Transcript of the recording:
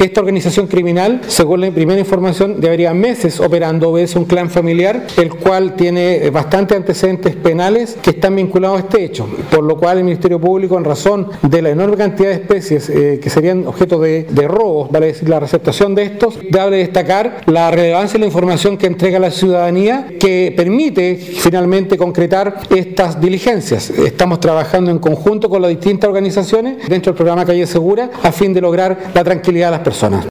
Esta organización criminal, según la primera información, llevaría meses operando, obedece un clan familiar, el cual tiene bastantes antecedentes penales que están vinculados a este hecho, por lo cual el Ministerio Público, en razón de la enorme cantidad de especies que serían objeto de robos, vale decir la receptación de estos, debe destacar la relevancia de la información que entrega la ciudadanía, que permite finalmente concretar estas diligencias. Estamos trabajando en conjunto con las distintas organizaciones dentro del programa Calle Segura a fin de lograr la tranquilidad de las personas.